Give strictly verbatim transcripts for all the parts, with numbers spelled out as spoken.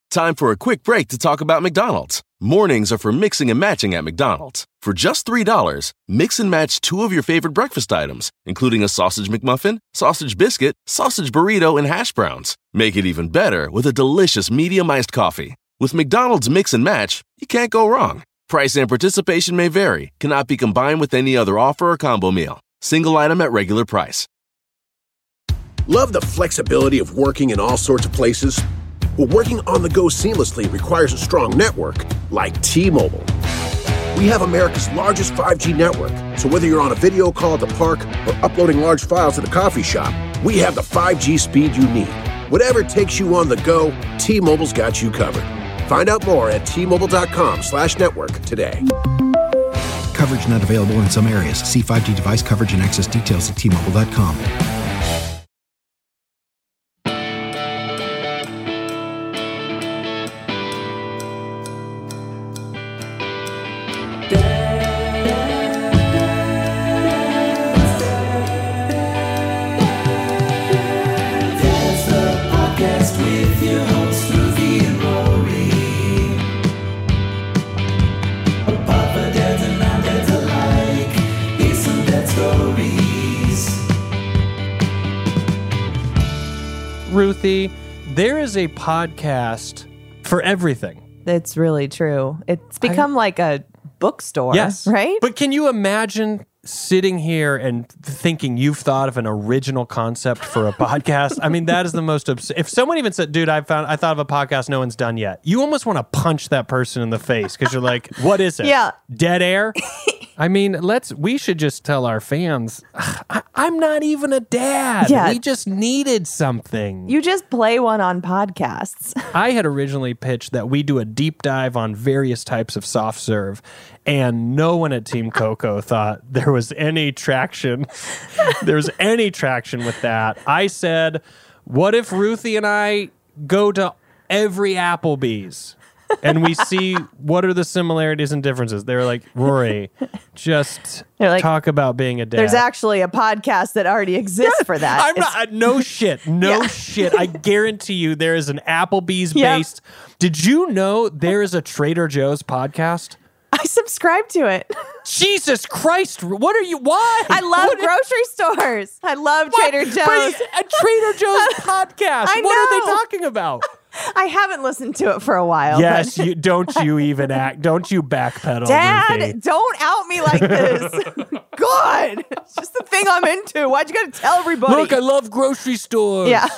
Time for a quick break to talk about McDonald's. Mornings are for mixing and matching at McDonald's. For just three dollars, mix and match two of your favorite breakfast items, including a sausage McMuffin, sausage biscuit, sausage burrito, and hash browns. Make it even better with a delicious medium iced coffee. With McDonald's Mix and Match, you can't go wrong. Price and participation may vary, cannot be combined with any other offer or combo meal. Single item at regular price. Love the flexibility of working in all sorts of places? Well, working on the go seamlessly requires a strong network like T-Mobile. We have America's largest five G network, so whether you're on a video call at the park or uploading large files at a coffee shop, we have the five G speed you need. Whatever takes you on the go, T-Mobile's got you covered. Find out more at T-Mobile.com slash network today. Coverage not available in some areas. See five G device coverage and access details at T Mobile dot com. Ruthie, there is a podcast for everything. It's really true. It's become I, like a bookstore, yes, right? But can you imagine sitting here and thinking you've thought of an original concept for a podcast? I mean, that is the most abs- if someone even said, dude, I found I thought of a podcast no one's done yet, you almost want to punch that person in the face because you're like, what is it? Yeah. Dead air? I mean, let's. We should just tell our fans, I, I'm not even a dad. Yeah. We just needed something. You just play one on podcasts. I had originally pitched that we do a deep dive on various types of soft serve, and no one at Team Coco thought there was any traction. there was any traction with that. I said, what if Ruthie and I go to every Applebee's? And we see what are the similarities and differences. They were like, Rory, just like, talk about being a dad. There's actually a podcast that already exists for that. I'm not, uh, no shit. No yeah. shit. I guarantee you there is an Applebee's yep. based. Did you know there is a Trader Joe's podcast? I subscribe to it. Jesus Christ. What are you? Why? I love what grocery is, stores. I love what? Trader Joe's. But a Trader Joe's podcast. I what know. are they talking about? I haven't listened to it for a while. Yes, but... you don't you even act. Don't you backpedal, Dad, Ruthie. Don't out me like this. God, it's just the thing I'm into. Why'd you gotta tell everybody? Look, I love grocery stores. Yeah,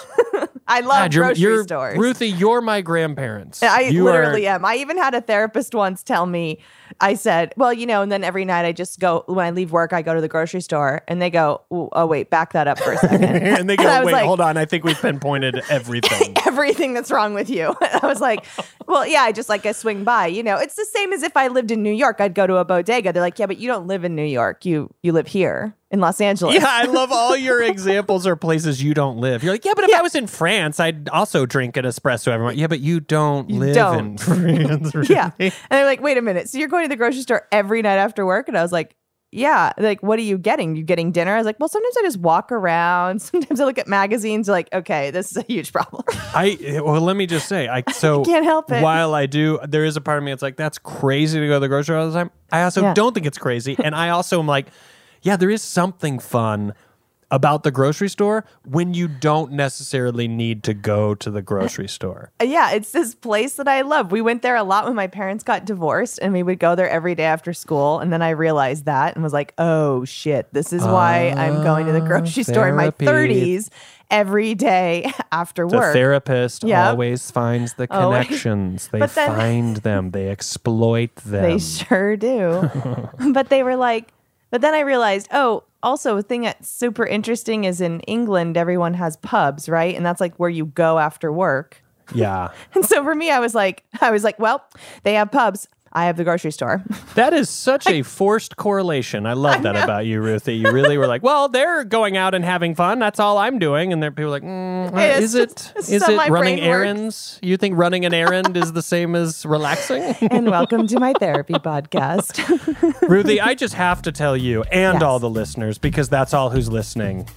I love God, you're, grocery you're, stores. Ruthie, you're my grandparents. I you literally are... am. I even had a therapist once tell me, I said, well, you know, and then every night I just go, when I leave work, I go to the grocery store and they go, oh, wait, back that up for a second. and they go, and wait, like, hold on. I think we've pinpointed everything. everything that's wrong with you. I was like, well, yeah, I just like I swing by. You know, it's the same as if I lived in New York. I'd go to a bodega. They're like, yeah, but you don't live in New York. You you live here in Los Angeles. Yeah, I love all your examples are places you don't live. You're like, yeah, but if yeah. I was in France, I'd also drink an espresso every morning. Yeah, but you don't you live don't. in France. Really? Yeah. And they're like, wait a minute. So you're going to the grocery store every night after work? And I was like, yeah. Like, what are you getting? You getting dinner? I was like, well, sometimes I just walk around. Sometimes I look at magazines. Like, okay, this is a huge problem. I well, let me just say, I so I can't help it. While I do, there is a part of me that's like, that's crazy to go to the grocery store all the time. I also yeah. don't think it's crazy, and I also am like, yeah, there is something fun about the grocery store when you don't necessarily need to go to the grocery store. Yeah, it's this place that I love. We went there a lot when my parents got divorced, and we would go there every day after school. And then I realized that and was like, oh, shit, this is why uh, I'm going to the grocery store in my thirties every day after the work. The therapist yep. always finds the Always. connections. They then, find them. They exploit them. They sure do. But they were like, but then I realized, oh, also, a thing that's super interesting is in England, everyone has pubs, right? And that's like where you go after work. Yeah. And so for me, I was like, I was like, well, they have pubs. I have the grocery store. That is such a forced correlation. I love I that know. about you, Ruthie. You really were like, well, they're going out and having fun. That's all I'm doing. And there people are like, mm, uh, is it is it running errands? Works. You think running an errand is the same as relaxing? And welcome to my therapy podcast. Ruthie, I just have to tell you and yes. all the listeners, because that's all who's listening.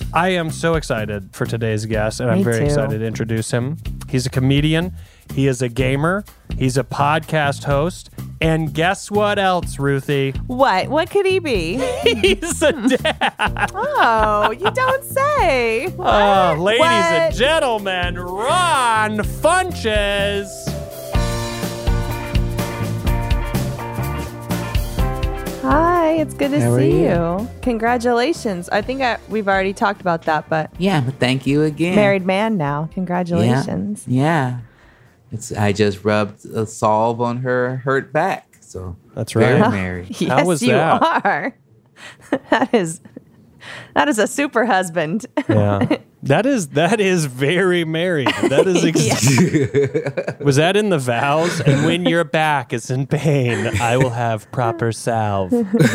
I am so excited for today's guest, and I'm Me very too. excited to introduce him. He's a comedian. He is a gamer. He's a podcast host. And guess what else, Ruthie? What? What could he be? He's a dad. Oh, you don't say. Oh, What? ladies What? and gentlemen, Ron Funches. Hi, it's good to How are see you? you. Congratulations. I think I, we've already talked about that, but Yeah, but thank you again. married man now. Congratulations. Yeah. yeah. It's I just rubbed a salve on her hurt back. So That's very right. married. Yes, was you that? are. that is that is a super husband. Yeah. That is that is very married. That is ex- Was that in the vows? And when your back is in pain, I will have proper salve.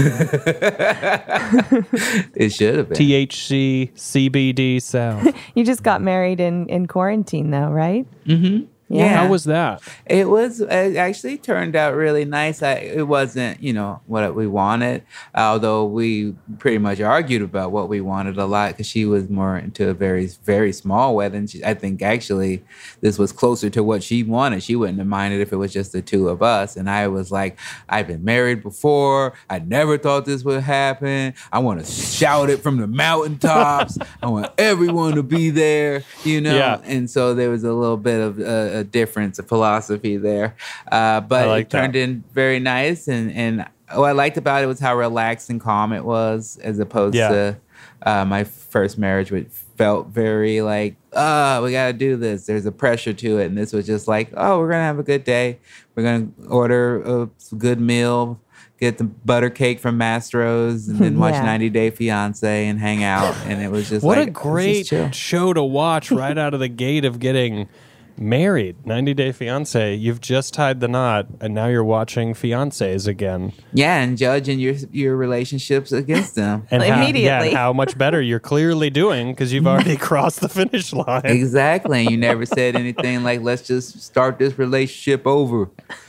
It should have been. T H C C B D salve. You just got married in, in quarantine, though, right? Mm-hmm. Yeah. How was that? It was it actually turned out really nice. I, it wasn't, you know, what we wanted, although we pretty much argued about what we wanted a lot because she was more into a very, very small wedding. She, I think actually this was closer to what she wanted. She wouldn't have minded if it was just the two of us. And I was like, I've been married before. I never thought this would happen. I want to shout it from the mountaintops. I want everyone to be there, you know? Yeah. And so there was a little bit of uh, a difference of philosophy there. Uh, but I like it turned that. in very nice. And, and what I liked about it was how relaxed and calm it was as opposed Yeah. to uh, my first marriage, which felt very like, oh, we got to do this. There's a pressure to it. And this was just like, oh, we're going to have a good day. We're going to order a good meal, get the butter cake from Mastro's, and then watch Yeah. ninety day fiancé and hang out. And it was just What like, a this is great chill. show to watch right out of the gate of getting married. ninety day fiance. You've just tied the knot, and now you're watching fiancés again. Yeah, and judging your your relationships against them. And how, yeah, Immediately. and how much better you're clearly doing because you've already crossed the finish line. Exactly. And you never said anything like, let's just start this relationship over.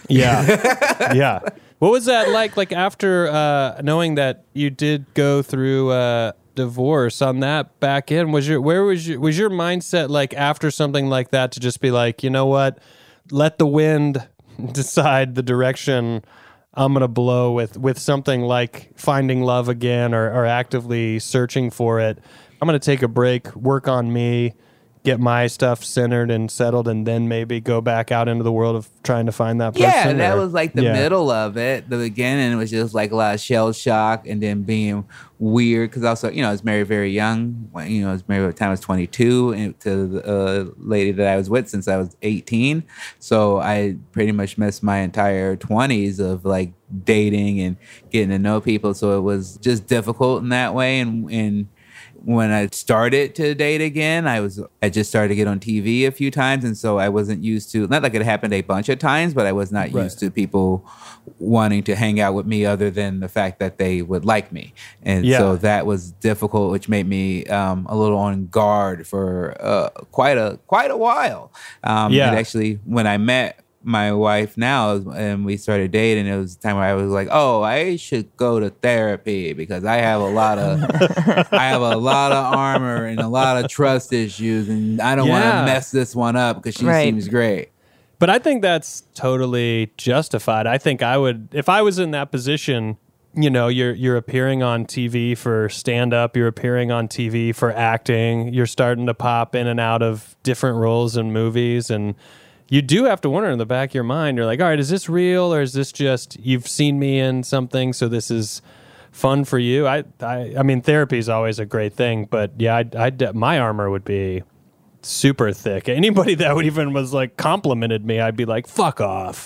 Yeah. Yeah. What was that like? Like after uh, knowing that you did go through uh, divorce on that back end, was your where was your was your mindset like after something like that to just be like, you know what, let the wind decide the direction I'm gonna blow with with something like finding love again or, or actively searching for it. I'm gonna take a break, work on me, get my stuff centered and settled, and then maybe go back out into the world of trying to find that person. Yeah, that or- was like the Yeah. middle of it. The beginning was just like a lot of shell shock and then being weird because also, you know, I was married very young. When, You know, I was married by the time I was twenty-two and to the uh, lady that I was with since I was eighteen. So I pretty much missed my entire twenties of like dating and getting to know people. So it was just difficult in that way. And, and when I started to date again, I was I just started to get on T V a few times, and so I wasn't used to, not like it happened a bunch of times, but I was not Right. used to people wanting to hang out with me other than the fact that they would like me. And Yeah. so that was difficult, which made me um, a little on guard for uh, quite a quite a while. Um, Yeah. And actually, when I met my wife now and we started dating, it was a time where I was like, oh, I should go to therapy because I have a lot of I have a lot of armor and a lot of trust issues, and I don't want Yeah. to mess this one up because she Right. seems great. But I think that's totally justified. I think I would, if I was in that position, you know, you're you're appearing on T V for stand up, you're appearing on T V for acting, you're starting to pop in and out of different roles in movies, and you do have to wonder in the back of your mind, you're like, all right, is this real or is this just you've seen me in something, so this is fun for you? I I, I mean, therapy is always a great thing, but yeah, I, I de- my armor would be super thick. Anybody that would even was like complimented me, I'd be like, fuck off.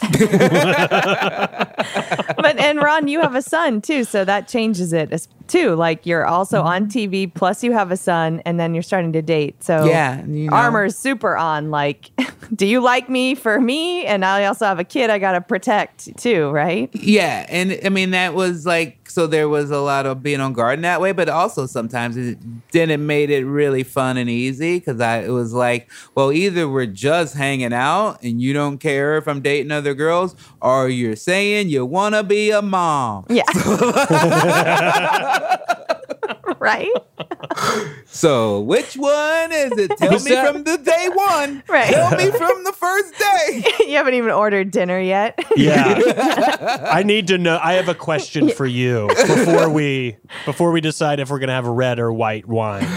But and Ron, you have a son too, so that changes it as- too. Like you're also on T V, plus you have a son, and then you're starting to date. So Yeah, you know. armor's super on. Like, do you like me for me? And I also have a kid I gotta protect too, right? Yeah, and I mean that was like, so there was a lot of being on guard in that way, but also sometimes it didn't made it really fun and easy because I it was like, well, either we're just hanging out and you don't care if I'm dating other girls, or you're saying you want to be a mom. Yeah. Right? So which one is it? Tell Was me that- from the day one. Right. Tell me from the first day. You haven't even ordered dinner yet. Yeah. I need to know. I have a question for you before we before we decide if we're going to have red or white wine.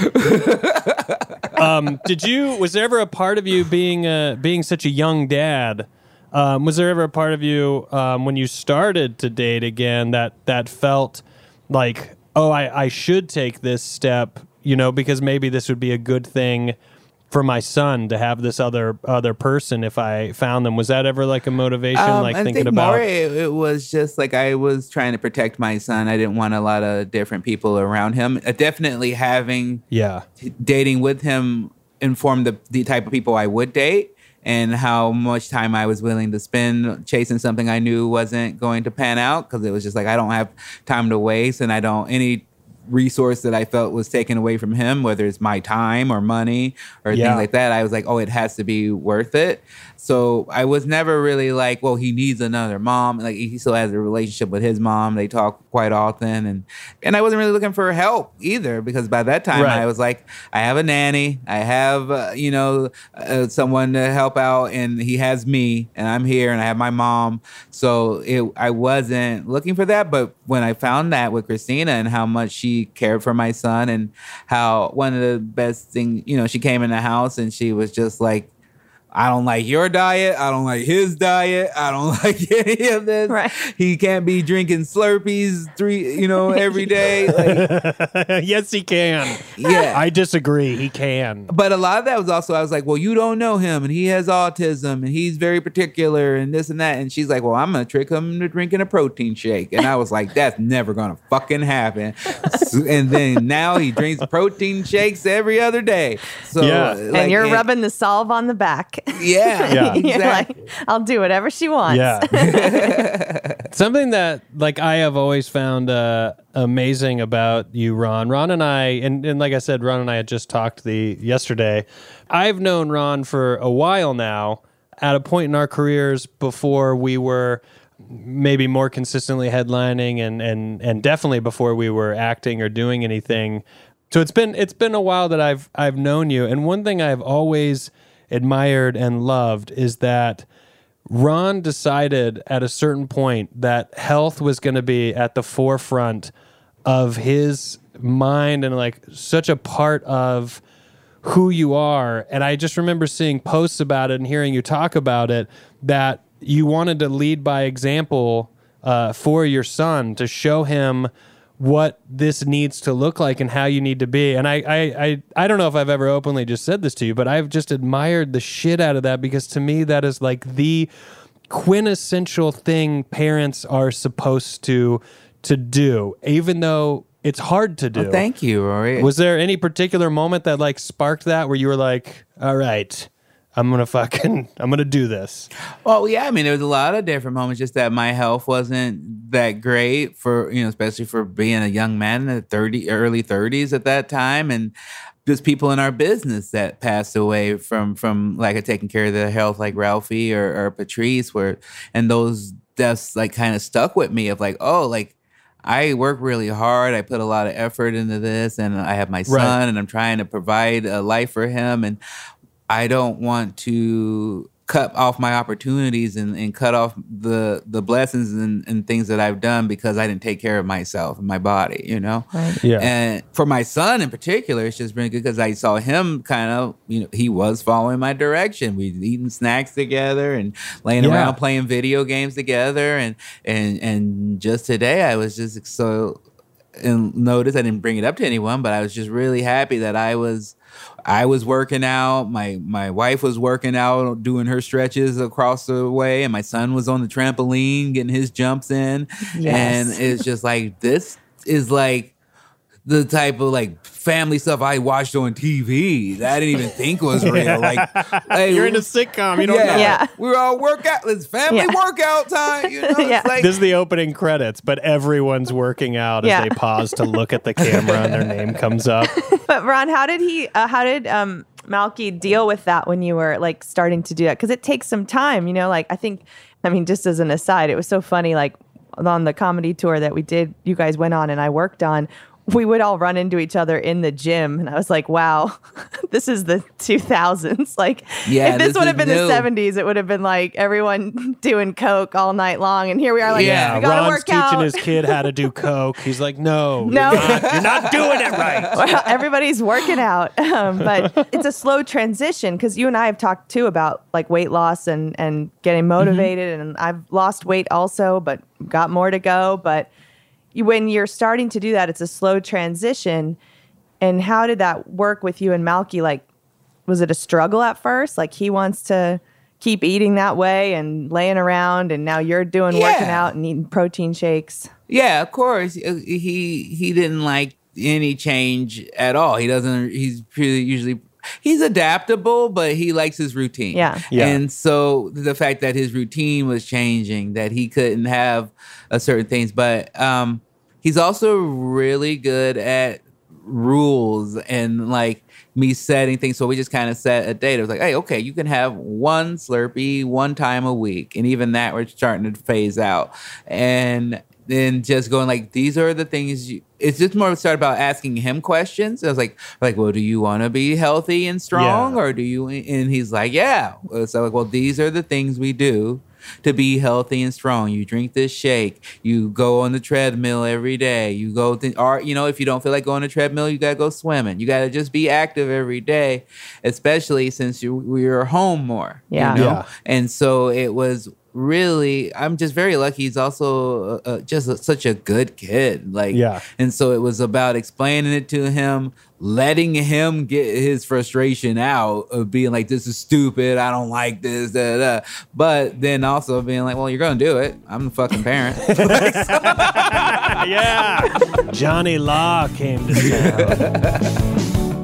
Um, did you was there ever a part of you being uh, being such a young dad? Um, was there ever a part of you um, when you started to date again that that felt like, oh, I, I should take this step, you know, because maybe this would be a good thing for my son to have this other other person if I found them? Was that ever like a motivation, Um, like I thinking think about? more it, it was just like I was trying to protect my son. I didn't want a lot of different people around him. Uh, definitely having Yeah. dating with him informed the, the type of people I would date and how much time I was willing to spend chasing something I knew wasn't going to pan out, because it was just like, I don't have time to waste, and I don't, any resource that I felt was taken away from him, whether it's my time or money or Yeah. things like that, I was like, oh, it has to be worth it. So I was never really like, well, he needs another mom. Like, he still has a relationship with his mom. They talk quite often. And, and I wasn't really looking for help either, because by that time Right. I was like, I have a nanny. I have, uh, you know, uh, someone to help out, and he has me, and I'm here, and I have my mom. So it, I wasn't looking for that. But when I found that with Christina and how much she cared for my son, and how one of the best things, you know, she came in the house and she was just like, I don't like your diet. I don't like his diet. I don't like any of this. Right. He can't be drinking Slurpees three, you know, every day. Like, Yes, he can. yeah. I disagree. He can. But a lot of that was also, I was like, well, you don't know him, and he has autism, and he's very particular, and this and that. And she's like, well, I'm going to trick him into drinking a protein shake. And I was like, that's never going to fucking happen. So- and then now he drinks protein shakes every other day. So, Yeah. And like, you're it- rubbing the salve on the back. Yeah, Yeah. You're exactly. like, I'll do whatever she wants. Yeah. Something that like I have always found uh, amazing about you, Ron. Ron and I, and, and like I said, Ron and I had just talked the yesterday. I've known Ron for a while now, at a point in our careers before we were maybe more consistently headlining, and and and definitely before we were acting or doing anything. So it's been it's been a while that I've I've known you, and one thing I've always admired and loved is that Ron decided at a certain point that health was going to be at the forefront of his mind and like such a part of who you are. And I just remember seeing posts about it and hearing you talk about it, that you wanted to lead by example uh, for your son, to show him what this needs to look like and how you need to be. And I, I, I, I don't know if I've ever openly just said this to you, but I've just admired the shit out of that, because to me, that is like the quintessential thing parents are supposed to, to do, even though it's hard to do. Well, thank you, Rory. Was there any particular moment that like sparked that, where you were like, all right, I'm going to fucking, I'm going to do this? Well, yeah, I mean, there was a lot of different moments, just that my health wasn't that great for, you know, especially for being a young man in the thirty, early thirties at that time. And just people in our business that passed away from, from lack of taking care of their health, like Ralphie or, or Patrice, where, and those deaths like kind of stuck with me of like, oh, like, I work really hard. I put a lot of effort into this, and I have my son, Right. and I'm trying to provide a life for him. And I don't want to cut off my opportunities and, and cut off the the blessings and, and things that I've done because I didn't take care of myself and my body, you know? Right. Yeah. And for my son in particular, it's just been good because I saw him kind of, you know, he was following my direction. We'd eaten snacks together and laying Yeah. around playing video games together. And, and, and just today I was just so, and notice I didn't bring it up to anyone, but I was just really happy that I was I was working out. My my wife was working out, doing her stretches across the way, and my son was on the trampoline getting his jumps in. Yes. And it's just like, this is like the type of like family stuff I watched on T V that I didn't even think was real. Like, hey, You're in a sitcom. You don't yeah, know. Yeah. we were all workout. It's family Yeah. workout time. You know, Yeah. it's like This is the opening credits, but everyone's working out as Yeah. they pause to look at the camera and their name comes up. But Ron, how did he? Uh, how did um, Malky deal with that when you were like starting to do that? Because it takes some time, you know. Like I think, I mean, just as an aside, it was so funny. Like on the comedy tour that we did, you guys went on and I worked on. we would all run into each other in the gym. And I was like, wow, this is the two thousands. Like, Yeah, if this, this would have is been new. the seventies, it would have been like everyone doing coke all night long. And here we are like, Yeah, we gotta Ron's work teaching out. his kid how to do coke. He's like, no, No. you're not, you're not doing it right. Well, everybody's working out. Um, but it's a slow transition because you and I have talked too about like weight loss and, and getting motivated. Mm-hmm. And I've lost weight also, but got more to go. But you, when you're starting to do that, it's a slow transition. And how did that work with you and Malky? Like, was it a struggle at first? Like he wants to keep eating that way and laying around, and now you're doing Yeah. working out and eating protein shakes. Yeah, of course. Uh, He he didn't like any change at all. He doesn't. He's pretty usually. He's adaptable, but he likes his routine. Yeah. Yeah. And so the fact that his routine was changing, that he couldn't have a certain things, but um, he's also really good at rules and like me setting things. So we just kind of set a date. It was like, hey, okay, you can have one Slurpee one time a week. And even that we're starting to phase out. And then just going like, these are the things you, it's just more start about asking him questions. I was like, like, well, do you want to be healthy and strong, Yeah. or do you? And he's like, yeah. So like, well, these are the things we do to be healthy and strong. You drink this shake. You go on the treadmill every day. You go, th- or you know, if you don't feel like going to treadmill, you gotta go swimming. You gotta just be active every day, especially since you we're home more. Yeah. You know? Yeah. And so it was really, I'm just very lucky. He's also uh, uh, just a, such a good kid. Like, Yeah. And so it was about explaining it to him, letting him get his frustration out of being like, this is stupid. I don't like this. Da, da. But then also being like, well, you're going to do it. I'm the fucking parent. Yeah. Johnny Law came to town.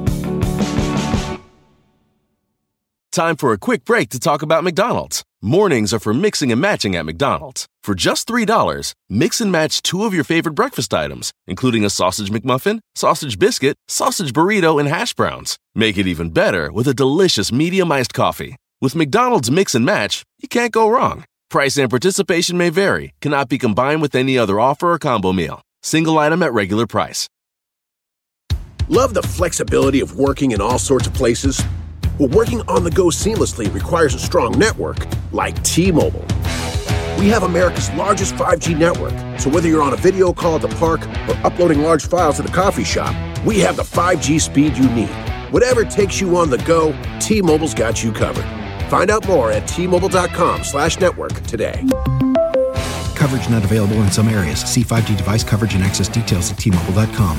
Time for a quick break to talk about McDonald's. Mornings are for mixing and matching at McDonald's. For just three dollars, mix and match two of your favorite breakfast items, including a sausage McMuffin, sausage biscuit, sausage burrito, and hash browns. Make it even better with a delicious medium iced coffee. With McDonald's Mix and Match, you can't go wrong. Price and participation may vary, cannot be combined with any other offer or combo meal. Single item at regular price. Love the flexibility of working in all sorts of places? Well, working on the go seamlessly requires a strong network like T-Mobile. We have America's largest five G network, so whether you're on a video call at the park or uploading large files at the coffee shop, we have the five G speed you need. Whatever takes you on the go, T-Mobile's got you covered. Find out more at T-Mobile.com slash network today. Coverage not available in some areas. See five G device coverage and access details at T Mobile dot com.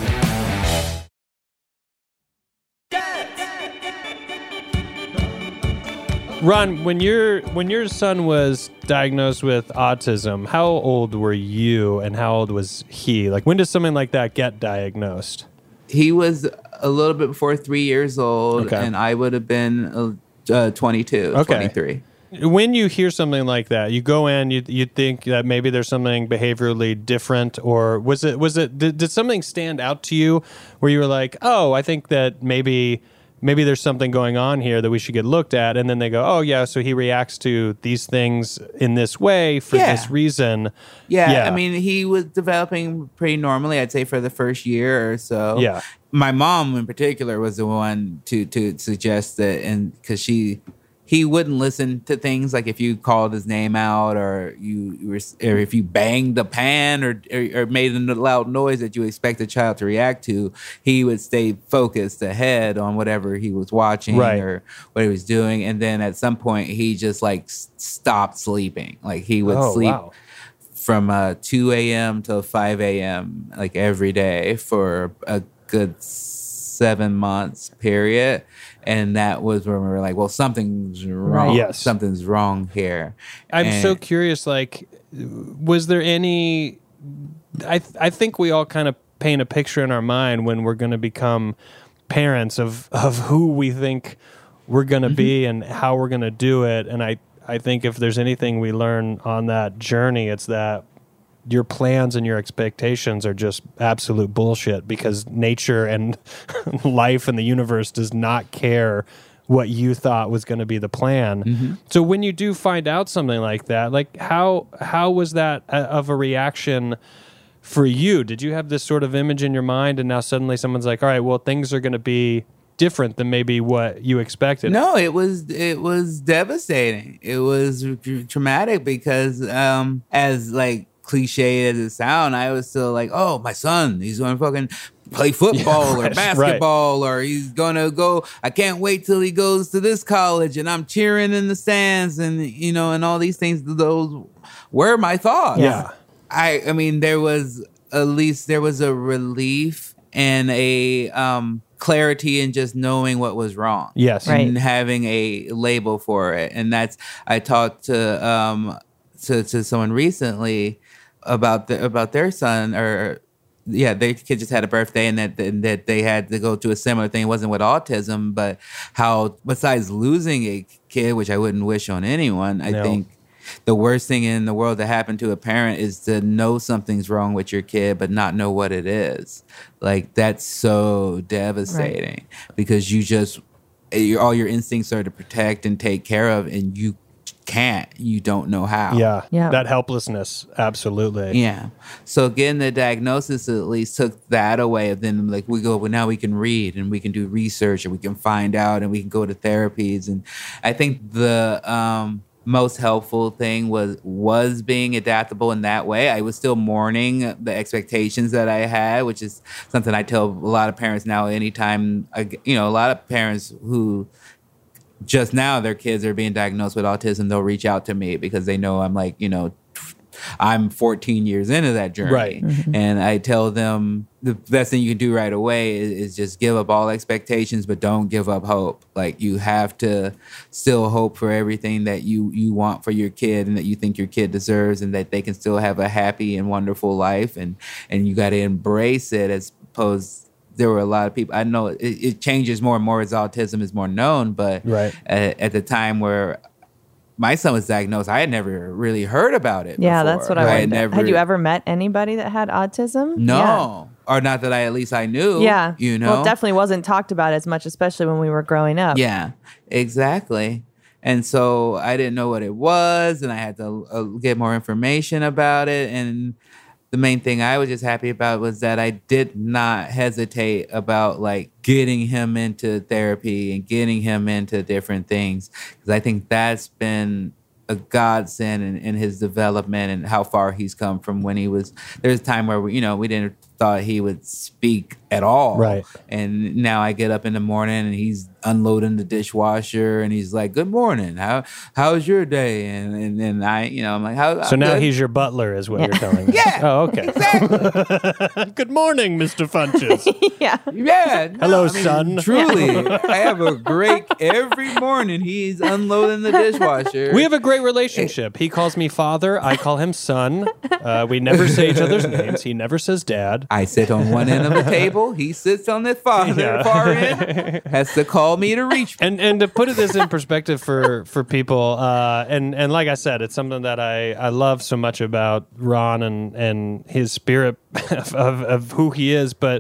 Ron, when your when your son was diagnosed with autism, how old were you and how old was he? Like, when does something like that get diagnosed? He was a little bit before three years old, Okay. and I would have been uh, uh, twenty-two, Okay. twenty-three. When you hear something like that, you go in, you you think that maybe there's something behaviorally different, or was it was it did, did something stand out to you where you were like, oh, I think that maybe maybe there's something going on here that we should get looked at, and then they go, oh yeah, so he reacts to these things in this way for Yeah. this reason. Yeah, Yeah. I mean, he was developing pretty normally, I'd say, for the first year or so. Yeah. My mom, in particular, was the one to to suggest that, and because she, he wouldn't listen to things like if you called his name out, or you, you were, or if you banged the pan, or, or or made a loud noise that you expect a child to react to. He would stay focused ahead on whatever he was watching Right. or what he was doing, and then at some point he just like s- stopped sleeping. Like he would Oh, sleep wow. from uh, two a.m. till five a.m. like every day for a good seven months period. And that was when we were like, well, something's wrong. Yes. Something's wrong here. I'm And- so curious, like, was there any, I, th- I think we all kind of paint a picture in our mind when we're going to become parents of, of who we think we're going to be and how we're going to do it. And I, I think if there's anything we learn on that journey, it's that your plans and your expectations are just absolute bullshit, because nature and life and the universe does not care what you thought was going to be the plan. So when you do find out something like that, like how how was that a, of a reaction for you? Did you have this sort of image in your mind, and now suddenly someone's like, all right, well, things are going to be different than maybe what you expected? No, it was it was devastating. It was tr- traumatic because um, as like cliche as it sounds, I was still like, oh, my son, he's going to fucking play football Yeah, right, or basketball right. or he's going to go, I can't wait till he goes to this college and I'm cheering in the stands and, you know, and all these things. Those were my thoughts. Yeah. I, I mean, there was at least there was a relief and a um, clarity in just knowing what was wrong. Yes. Right. And having a label for it. And that's, I talked to, um, to, to someone recently about the, about their son or yeah, their kid just had a birthday and that, and that they had to go to a similar thing. It wasn't with autism, but how besides losing a kid, which I wouldn't wish on anyone, I No. think the worst thing in the world that happened to a parent is to know something's wrong with your kid, but not know what it is. Like that's so devastating because you just, your, all your instincts are to protect and take care of, and you can't, you don't know how. Yeah. Yeah. That helplessness. Absolutely. Yeah. So getting the diagnosis at least took that away. Of then like we go, well, now we can read and we can do research and we can find out and we can go to therapies. And I think the um, most helpful thing was was being adaptable in that way. I was still mourning the expectations that I had, which is something I tell a lot of parents now. Anytime, I, you know, a lot of parents who just now their kids are being diagnosed with autism, they'll reach out to me because they know I'm like, you know, I'm fourteen years into that journey. Right. Mm-hmm. And I tell them the best thing you can do right away is, is just give up all expectations, but don't give up hope. Like you have to still hope for everything that you, you want for your kid and that you think your kid deserves and that they can still have a happy and wonderful life. And, and you got to embrace it as opposed there were a lot of people. I know it, it changes more and more as autism is more known, but Right. at, at the time where my son was diagnosed, I had never really heard about it. Yeah, before. that's what I, I wanted. had to- never. Had you ever met anybody that had autism? No, or not that I at least I knew. Yeah. you know. Well, it definitely wasn't talked about as much, especially when we were growing up. Yeah, exactly. And so I didn't know what it was, and I had to uh, get more information about it. And the main thing I was just happy about was that I did not hesitate about like getting him into therapy and getting him into different things, because I think that's been a godsend in, in his development and how far he's come from when he was. There's a time where we, you know, we didn't thought he would speak at all. Right. And now I get up in the morning and he's unloading the dishwasher and he's like, "Good morning. How how's your day?" And and then I, you know, I'm like, "How?" So I'm now good." he's your butler, is what Yeah. you're telling me. Yeah, Oh, okay. exactly. Good morning, Mister Funches. Yeah. Yeah. no, Hello, I mean, son. Truly, I have a great every morning. He's unloading the dishwasher. We have a great relationship. He calls me father. I call him son. Uh, we never say each other's names. He never says dad. I sit on one end of the table. He sits on the far, Yeah. far end. Has to call me to reach. And and to put this in perspective for for people, uh, and and like I said, it's something that I, I love so much about Ron and and his spirit of, of of who he is, but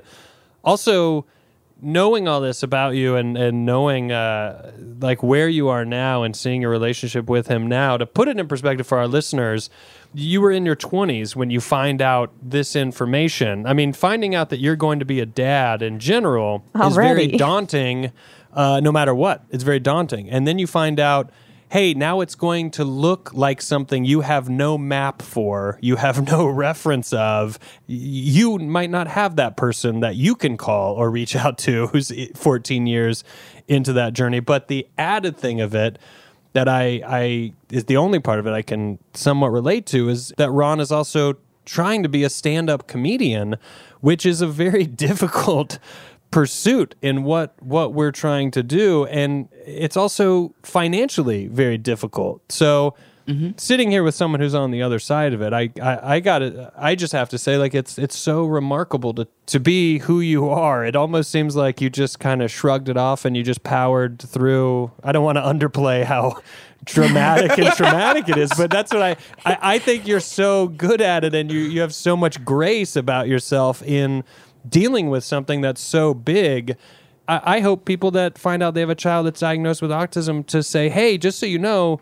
also knowing all this about you and and knowing uh, like where you are now and seeing your relationship with him now. To put it in perspective for our listeners, you were in your twenties when you find out this information. I mean, finding out that you're going to be a dad in general is very Already. daunting, uh, no matter what. It's very daunting. And then you find out, hey, now it's going to look like something you have no map for, you have no reference of. Y- You might not have that person that you can call or reach out to who's fourteen years into that journey. But the added thing of it that I, I is the only part of it I can somewhat relate to is that Ron is also trying to be a stand-up comedian, which is a very difficult pursuit in what what we're trying to do, and it's also financially very difficult. So sitting here with someone who's on the other side of it, I I, I got it. I just have to say, like, it's it's so remarkable to to be who you are. It almost seems like you just kind of shrugged it off and you just powered through. I don't want to underplay how dramatic and traumatic it is, but that's what I, I I think you're so good at it, and you you have so much grace about yourself in dealing with something that's so big. I, I hope people that find out they have a child that's diagnosed with autism to say, hey, just so you know,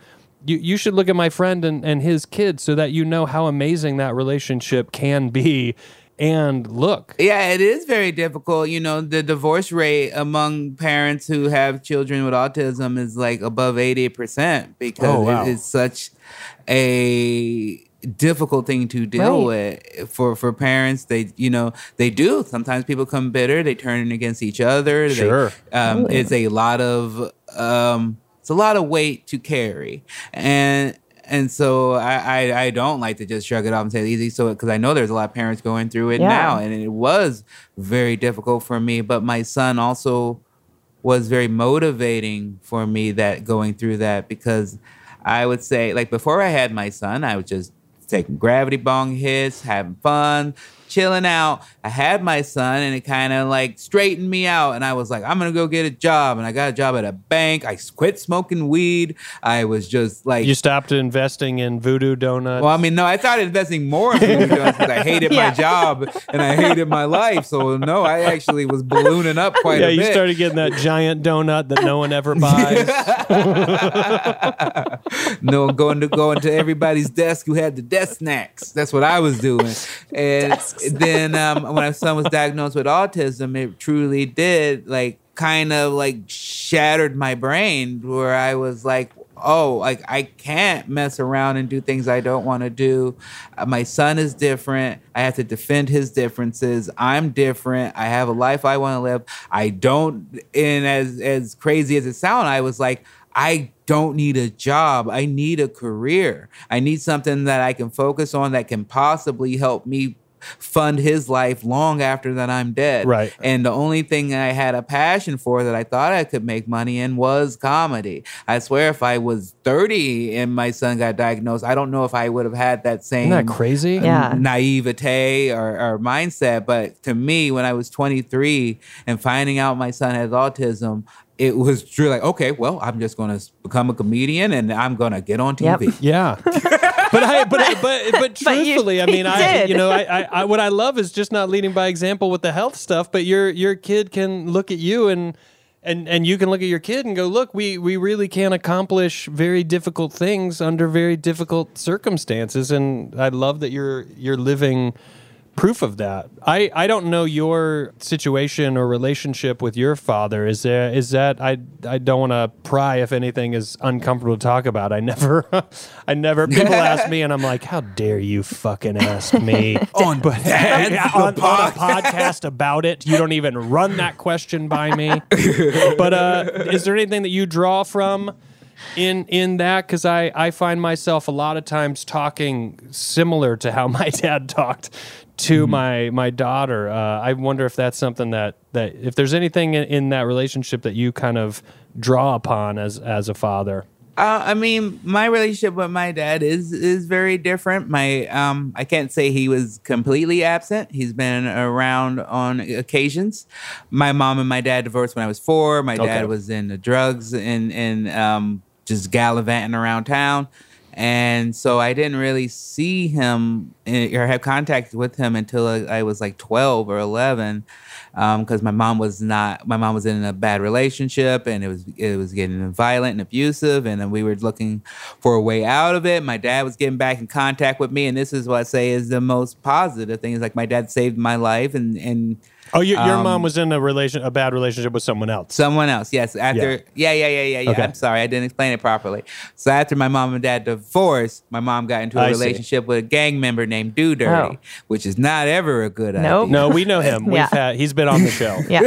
you, you should look at my friend and, and his kids so that you know how amazing that relationship can be. And look. Yeah, it is very difficult. You know, the divorce rate among parents who have children with autism is like above eighty percent because Oh, wow. it is such a difficult thing to deal Right. with for for parents. They, you know, they do. Sometimes people come bitter. They turn against each other. Sure. They, um, Totally. It's a lot of um, it's a lot of weight to carry, and. And so I, I, I don't like to just shrug it off and say it's easy. So because I know there's a lot of parents going through it Yeah. now, and it was very difficult for me. But my son also was very motivating for me that going through that because I would say like before I had my son, I was just taking gravity bong hits, having fun, chilling out. I had my son and it kind of like straightened me out. And I was like, I'm going to go get a job. And I got a job at a bank. I quit smoking weed. I was just like... You stopped investing in Voodoo Donuts. Well, I mean, no, I started investing more in food because I hated Yeah. my job and I hated my life. So no, I actually was ballooning up quite yeah, a you bit. started getting that giant donut that no one ever buys. No, going to going to everybody's desk who had the desk snacks. That's what I was doing. And Desk then um, when my son was diagnosed with autism, it truly did like kind of like shattered my brain where I was like, oh, like I can't mess around and do things I don't want to do. Uh, my son is different. I have to defend his differences. I'm different. I have a life I want to live. I don't, and as as crazy as it sounds, I was like, I don't need a job. I need a career. I need something that I can focus on that can possibly help me fund his life long after that I'm dead. Right. And the only thing I had a passion for that I thought I could make money in was comedy. I swear if I was thirty and my son got diagnosed, I don't know if I would have had that same Isn't that crazy? Yeah. naivete or, or mindset. But to me, when I was twenty-three and finding out my son has autism, it was truly like, okay, well, I'm just going to become a comedian and I'm going to get on T V. Yep. Yeah. But I, but, but, but But you- truthfully, I mean, you I, did. you know, I, I, I, what I love is just not leading by example with the health stuff. But your, your kid can look at you and, and, and you can look at your kid and go, look, we, we really can accomplish very difficult things under very difficult circumstances. And I love that you're, you're living proof of that. I, I don't know your situation or relationship with your father. Is there is that I I don't want to pry if anything is uncomfortable to talk about. I never I never people ask me and I'm like, how dare you fucking ask me On but Dad's yeah, the on, on a pod- podcast about it. You don't even run that question by me. But uh, is there anything that you draw from in in that? Because I, I find myself a lot of times talking similar to how my dad talked to Mm-hmm. my my daughter. Uh, I wonder if that's something that, that if there's anything in, in that relationship that you kind of draw upon as as a father. Uh, I mean, my relationship with my dad is is very different. My um, I can't say he was completely absent. He's been around on occasions. My mom and my dad divorced when I was four. My Okay. dad was in the drugs and and um, just gallivanting around town, and so I didn't really see him eh, or have contact with him until I, I was like twelve or eleven. Because my mom was not, my mom was in a bad relationship, and it was it was getting violent and abusive, and then we were looking for a way out of it. My dad was getting back in contact with me, and this is what I say is the most positive thing. Is like my dad saved my life, and and Oh, you, your Um, mom was in a relation a bad relationship with someone else. someone else. Yes, after yeah, yeah, yeah, yeah, yeah. Okay. I'm sorry, I didn't explain it properly. So after my mom and dad divorced, my mom got into a I see. relationship with a gang member named Do Dirty, Oh. which is not ever a good Nope. idea. No, we know him. We've Yeah. had he's been on the show. Yeah.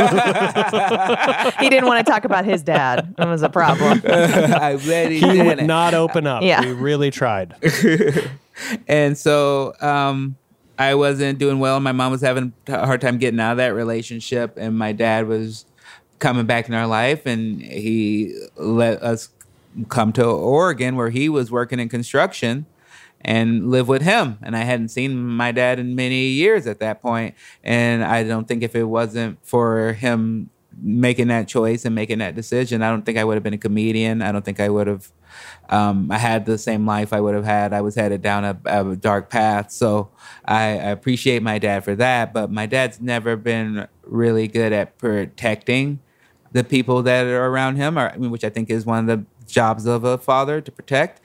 He didn't want to talk about his dad. It was a problem. I bet he, He would didn't. not open up. Yeah. We really tried. And so um, I wasn't doing well. My mom was having a hard time getting out of that relationship, and my dad was coming back in our life, and he let us come to Oregon where he was working in construction and live with him. And I hadn't seen my dad in many years at that point. And I don't think if it wasn't for him making that choice and making that decision, I don't think I would have been a comedian. I don't think I would have um, I had the same life I would have had. I was headed down a, a dark path. So I, I appreciate my dad for that. But my dad's never been really good at protecting the people that are around him, or, I mean, which I think is one of the jobs of a father to protect.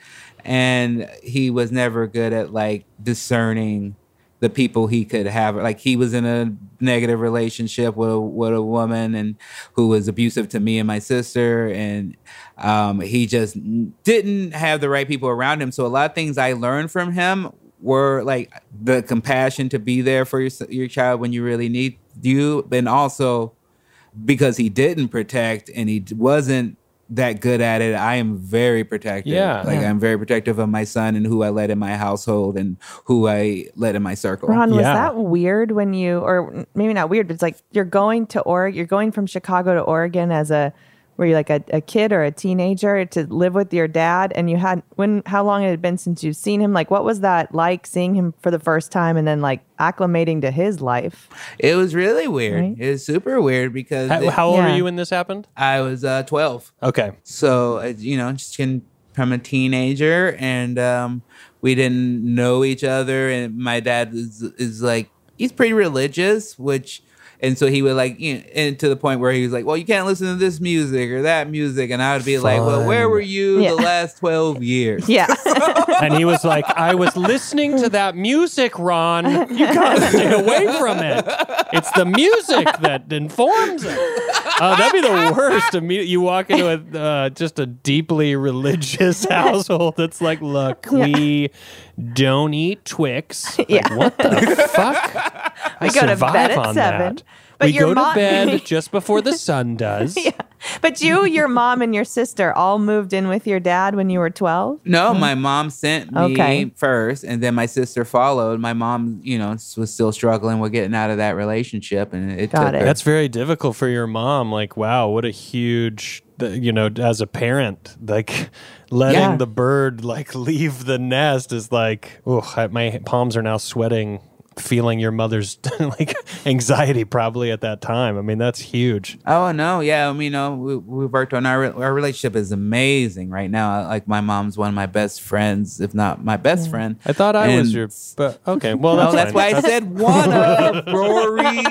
And he was never good at like discerning the people he could have. Like he was in a negative relationship with a, with a woman and who was abusive to me and my sister. And um, he just didn't have the right people around him. So a lot of things I learned from him were like the compassion to be there for your, your child when you really need you. And also because he didn't protect and he wasn't that good at it, I am very protective. Yeah. Like Yeah. I'm very protective of my son and who I let in my household and who I let in my circle. Ron, was Yeah. that weird when you, or maybe not weird, but it's like you're going to Oregon, you're going from Chicago to Oregon as a, were you like a, a kid or a teenager to live with your dad? And you had, when, how long it had been since you've seen him? Like, what was that like seeing him for the first time and then like acclimating to his life? It was really weird. Right. It was super weird because How, it- how old Yeah. were you when this happened? I was uh, twelve. Okay. So, uh, you know, just can, I'm a teenager and um, we didn't know each other. And my dad is, is like, he's pretty religious, which, and so he would like, you know, and to the point where he was like, well, you can't listen to this music or that music. And I would be like, well, where were you Yeah. the last twelve years? Yeah. And he was like, I was listening to that music, Ron. You gotta stay away from it. It's the music that informs it. Uh, that'd be the worst. Immediately, you walk into a uh, just a deeply religious household that's like, look, we don't eat Twix. Like, Yeah. what the fuck? I We go to survive bed at on seven, that. but we your go mom- to bed just before the sun does. But you, your mom, and your sister all moved in with your dad when you were twelve? No, my mom sent me Okay. first, and then my sister followed. My mom, you know, was still struggling with getting out of that relationship, and it Got took it. her. That's very difficult for your mom. Like, wow, what a huge, you know, as a parent, like letting Yeah. the bird like leave the nest is like, oh, my palms are now sweating, feeling your mother's like anxiety probably at that time. I mean, that's huge. Oh no, yeah. I mean, you know, we we worked on our our relationship is amazing right now. Like my mom's one of my best friends, if not my best friend. I thought I was And- your, but okay, well, No, that's, that's fine. why I said one of Rory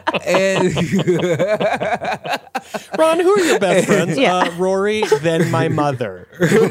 and Ron, who are your best friends? Yeah. uh, Rory, then my mother.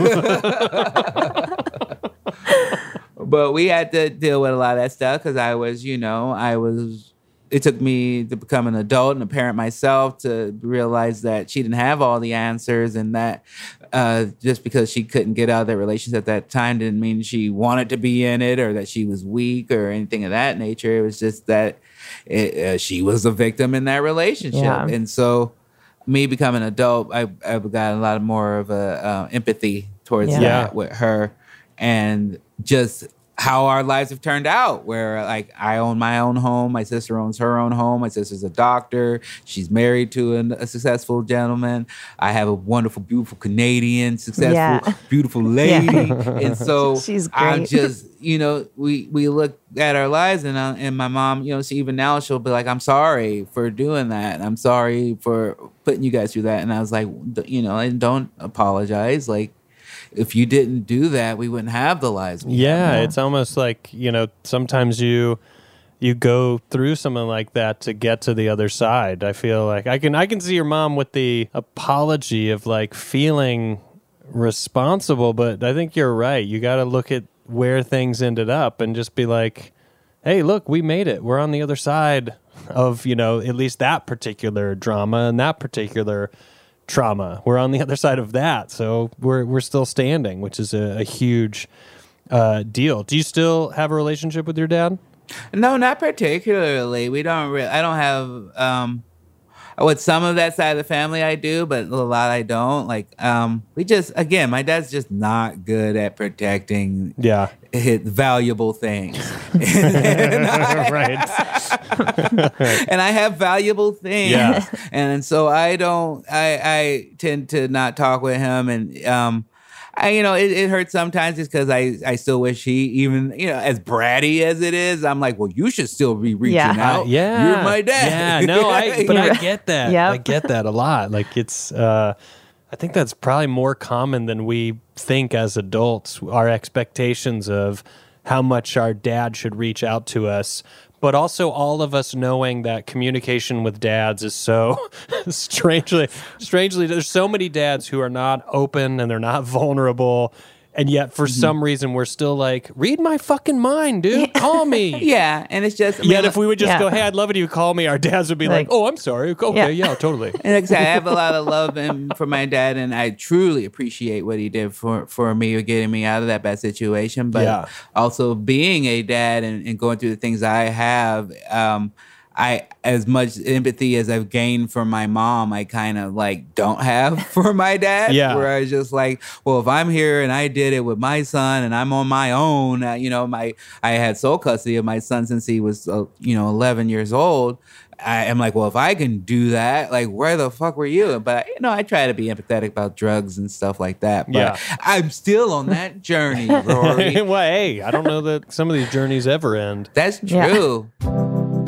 But we had to deal with a lot of that stuff because I was, you know, I was. It took me to become an adult and a parent myself to realize that she didn't have all the answers, and that uh, just because she couldn't get out of that relationship at that time didn't mean she wanted to be in it or that she was weak or anything of that nature. It was just that it, uh, she was a victim in that relationship, Yeah. and so me becoming an adult, I, I've got a lot more of a uh, empathy towards Yeah. Yeah. that with her, and just how our lives have turned out, where like I own my own home, my sister owns her own home, my sister's a doctor, she's married to an, a successful gentleman, I have a wonderful, beautiful Canadian, successful, Yeah. beautiful lady, and so She's I'm great. just, you know, we we look at our lives, and uh, and my mom, you know, she, even now she'll be like, I'm sorry for doing that, I'm sorry for putting you guys through that, and I was like, you know, and don't apologize, like, if you didn't do that, we wouldn't have the lives we have Yeah, now. it's almost like, you know, sometimes you you go through something like that to get to the other side. I feel like I can I can see your mom with the apology of like feeling responsible, but I think you're right. You got to look at where things ended up and just be like, hey, look, we made it. We're on the other side of, you know, at least that particular drama and that particular trauma. We're on the other side of that. So we're we're still standing, which is a, a huge uh, deal. Do you still have a relationship with your dad? No, not particularly. We don't really, I don't have, um, with some of that side of the family I do, but a lot I don't. Like, um, we just, again, my dad's just not good at protecting Yeah. his valuable things. and, I, Right. and I have valuable things. Yeah. And so I don't, I, I tend to not talk with him. And, um, I, you know, it, it hurts sometimes just because I, I still wish he even, you know, as bratty as it is, I'm like, well, you should still be reaching Yeah. out. Uh, yeah. You're my dad. Yeah, no, I but I get that. Yep. I get that a lot. Like it's uh I think that's probably more common than we think as adults. Our expectations of how much our dad should reach out to us. But also all of us knowing that communication with dads is so strangely, strangely, there's so many dads who are not open and they're not vulnerable. And yet, for mm-hmm. some reason, we're still like, read my fucking mind, dude. Call me. Yeah, and it's just... I mean, yet if we would just yeah. go, hey, I'd love it if you call me, our dads would be like, like oh, I'm sorry. Okay, yeah, yeah totally. And exactly, I have a lot of love and, for my dad, and I truly appreciate what he did for, for me, getting me out of that bad situation. But yeah. also being a dad and, and going through the things I have... Um, I, as much empathy as I've gained from my mom, I kind of like don't have for my dad. Yeah. Where I was just like, well, if I'm here and I did it with my son and I'm on my own, uh, you know, my I had sole custody of my son since he was, uh, you know, eleven years old. I am like, well, if I can do that, like, where the fuck were you? But, you know, I try to be empathetic about drugs and stuff like that. But yeah. I'm still on that journey, Rory. Well, hey, I don't know that some of these journeys ever end. That's true. Yeah.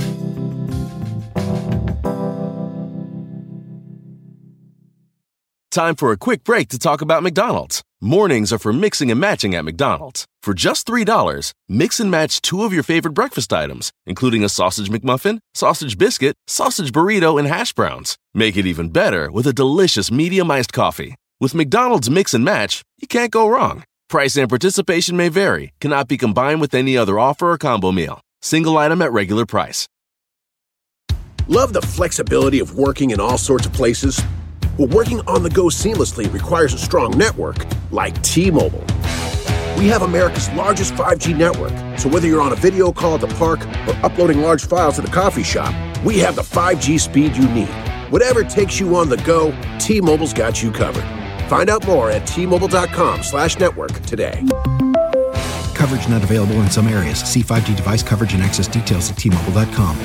Time for a quick break to talk about McDonald's. Mornings are for mixing and matching at McDonald's. For just three dollars, mix and match two of your favorite breakfast items, including a sausage McMuffin, sausage biscuit, sausage burrito, and hash browns. Make it even better with a delicious medium iced coffee. With McDonald's Mix and Match, you can't go wrong. Price and participation may vary, cannot be combined with any other offer or combo meal. Single item at regular price. Love the flexibility of working in all sorts of places? Well, working on the go seamlessly requires a strong network like T-Mobile. We have America's largest five G network, so whether you're on a video call at the park or uploading large files at the coffee shop, we have the five G speed you need. Whatever takes you on the go, T-Mobile's got you covered. Find out more at T-Mobile.com slash network today. Coverage not available in some areas. See five G device coverage and access details at T Mobile dot com.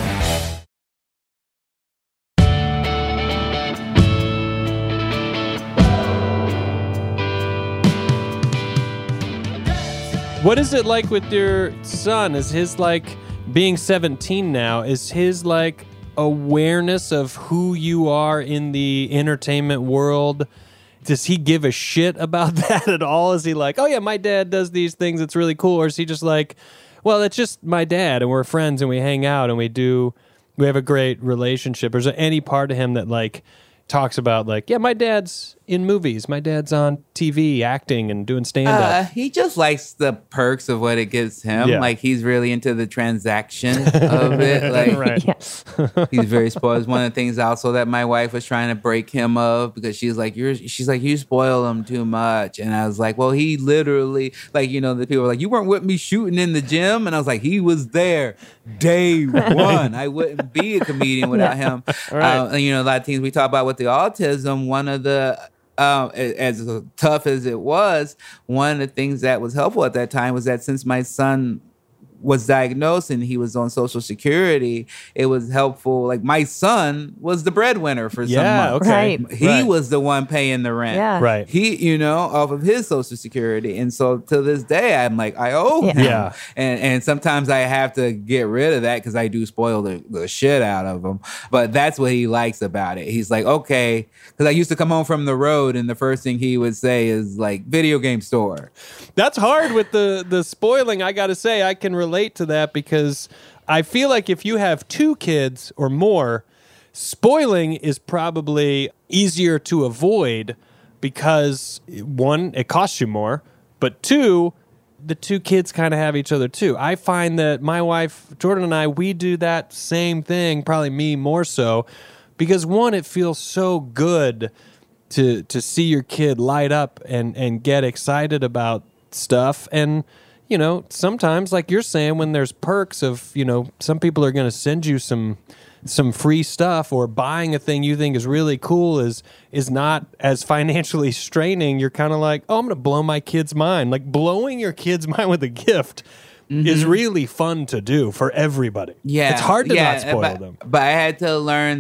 What is it like with your son? Is his like being seventeen now? Is his like awareness of who you are in the entertainment world? Does he give a shit about that at all? Is he like, oh yeah, my dad does these things, it's really cool? Or is he just like, well, it's just my dad and we're friends and we hang out and we do, we have a great relationship? Or is there any part of him that like talks about like, yeah, my dad's in movies, my dad's on T V acting and doing stand-up? Uh, he just likes the perks of what it gives him. Yeah. Like he's really into the transaction of it. Like right. Yeah. He's very spoiled. It's one of the things also that my wife was trying to break him of, because she's like, you're she's like, you spoil him too much. And I was like, well, he literally, like, you know, the people were like, you weren't with me shooting in the gym. And I was like, he was there day one. I wouldn't be a comedian without him. Right. Uh, and, you know, a lot of things we talk about with the autism, one of the Um, as tough as it was, one of the things that was helpful at that time was that since my son was diagnosed and he was on Social Security, it was helpful. Like my son was the breadwinner for yeah, some months. okay. Right. He right. was the one paying the rent. Yeah. Right. He, you know, off of his Social Security. And so to this day, I'm like, I owe Yeah. him. Yeah. And and sometimes I have to get rid of that because I do spoil the, the shit out of him. But that's what he likes about it. He's like, okay. Because I used to come home from the road and the first thing he would say is like, video game store. That's hard with the, the spoiling. I got to say, I can relate to that because I feel like if you have two kids or more, spoiling is probably easier to avoid because, one, it costs you more, but two, the two kids kind of have each other too. I find that my wife, Jordan, and I, we do that same thing, probably me more so, because one, it feels so good to to see your kid light up and, and get excited about stuff. And, you know, sometimes, like you're saying, when there's perks of, you know, some people are going to send you some some free stuff, or buying a thing you think is really cool is is not as financially straining. You're kind of like, oh, I'm going to blow my kid's mind. Like blowing your kid's mind with a gift mm-hmm. is really fun to do for everybody. Yeah, it's hard to yeah, not spoil but, them. But I had to learn that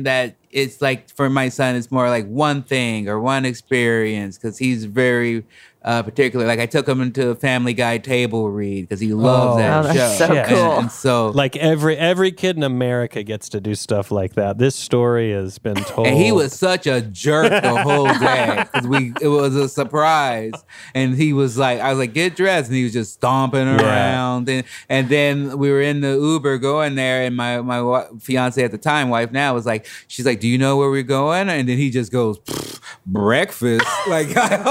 it's like for my son, it's more like one thing or one experience because he's very uh, particular. Like I took him into a Family Guy table read because he loves Oh, that oh, that's show. so And- cool. And, so Like every every kid in America gets to do stuff like that. This story has been told. And he was such a jerk the whole day because we it was a surprise. And he was like, I was like, get dressed, and he was just stomping around. And and then we were in the Uber going there, and my my wa- fiance at the time, wife now, was like, she's like, do you know where we're going? And then he just goes, breakfast, like.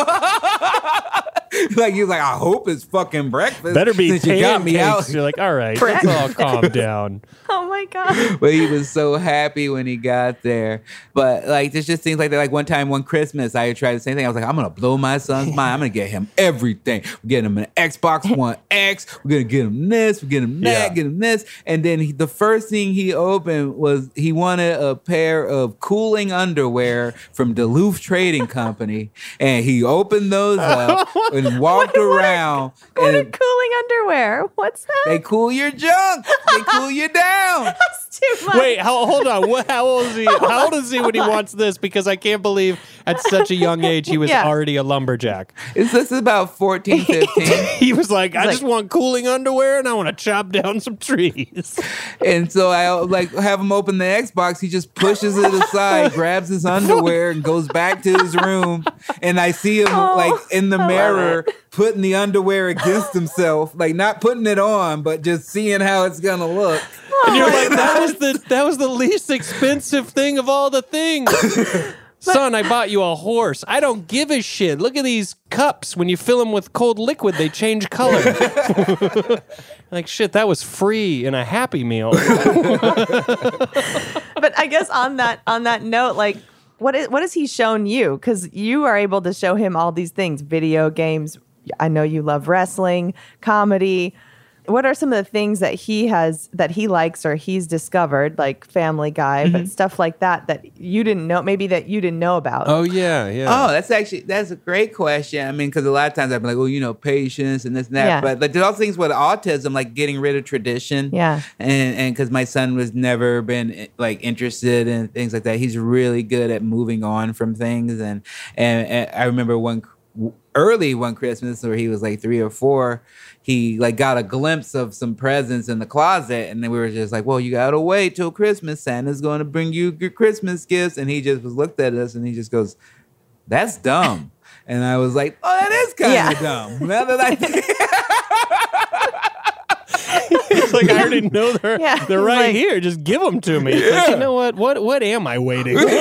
Like he was like, I hope it's fucking breakfast. better be since you got me out. pancakes. You're like, all right, let's all calm down. Oh my God. But he was so happy when he got there. But like, there's just things like that. Like one time, one Christmas, I tried the same thing. I was like, I'm gonna blow my son's mind. I'm gonna get him everything. We're getting him an Xbox One X. We're gonna get him this. We're getting him that. Yeah. Get him this. And then he, the first thing he opened was he wanted a pair of cooling underwear from Duluth Trading Company, and he opened those up and walked around. What are and cooling underwear? What's that? they cool your junk. They cool you down. That's too much. Wait, how, hold on. What, how old is he? How old is he when he wants this? Because I can't believe at such a young age he was Yeah. already a lumberjack. Is this about fourteen, fifteen? He was like, I like- just want cooling underwear and I want to chop down some trees. And so I like have him open the Xbox. He just pushes it aside, grabs his underwear, and goes back to his room. And I see him Oh, like in the I love mirror putting the underwear against himself, like not putting it on, but just seeing how it's gonna look. And you're like, that was the that was the least expensive thing of all the things. Son, I bought you a horse. I don't give a shit. Look at these cups. When you fill them with cold liquid, they change color. Like, shit, that was free in a Happy Meal. But I guess on that on that note, like, what is what has he shown you? Because you are able to show him all these things: video games. I know you love wrestling, comedy. What are some of the things that he has that he likes or he's discovered, like Family Guy, but stuff like that that you didn't know, maybe that you didn't know about? Oh, yeah, yeah. Oh, that's actually that's a great question. I mean, because a lot of times I've been like, oh, you know, patience and this and that. Yeah. But like, there's also things with autism, like getting rid of tradition. Yeah. And and because my son was never been like interested in things like that, he's really good at moving on from things. And and, and I remember one early one Christmas where he was like three or four. He like got a glimpse of some presents in the closet, and then we were just like, well, you gotta wait till Christmas. Santa's going to bring you your Christmas gifts. And he just was looked at us and he just goes, that's dumb. And I was like, oh, that is kind of Yeah. dumb. Now that I think It's like, I already know they're, Yeah, they're he's right like- here. Just give them to me. It's like, you know what? What What am I waiting on?